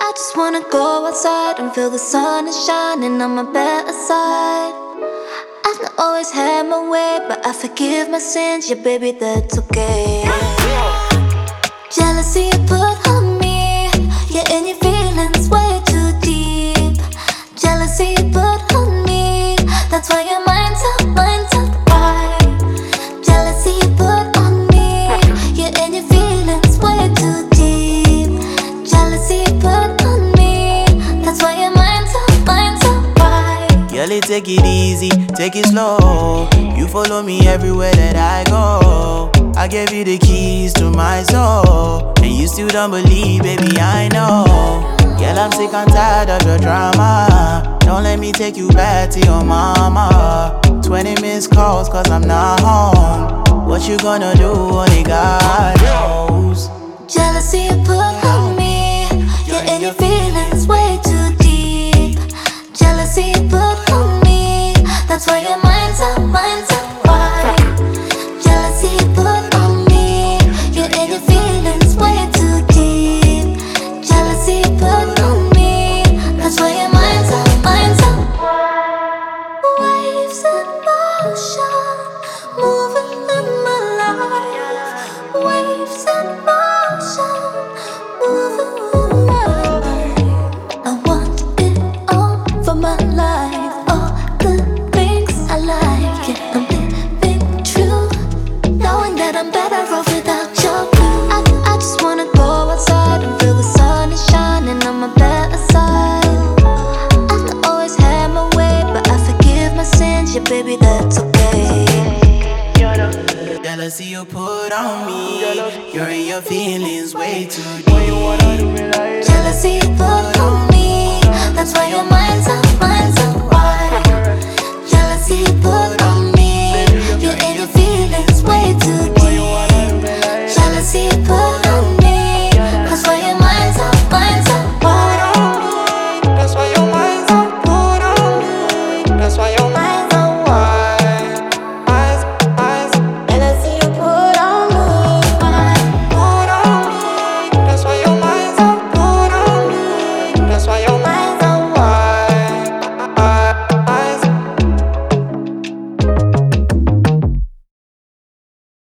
I just wanna go outside and feel the sun is shining on my better side. I've not always had my way, but I forgive my sins, yeah baby, that's okay. Jealousy you put on me, yeah, and your feelings way too deep. Jealousy you put on me, that's why your mind's up right. Jealousy you put on me, yeah, and your feelings way too deep. Jealousy you put on me, that's why your mind's up right. Girl, take it easy, take it slow. You follow me everywhere that I go. I gave you the keys to my soul, and you still don't believe, baby, I know. Girl, I'm sick and tired of your drama. Don't let me take you back to your mama. 20 missed calls cause I'm not home. What you gonna do, only God knows. Jealousy you put on me, yeah, and your feelings way too deep. Jealousy you put on me, that's why your mind's up right. Jealousy you put on me, yeah, and your feelings way too deep. Jealousy you put on me, that's why your mind's up. Waves in motion, moving in my life. Waves in motion, moving in my life. I want it all for my life, all the things I like. Yeah, I'm living true, knowing that I'm better off without your blue. I just wanna go outside and feel the sun is shining on my better side. I've not always had my way, but I forgive my sins, yeah baby, that's okay. Jealousy you put on me, you're in your feelings way too deep.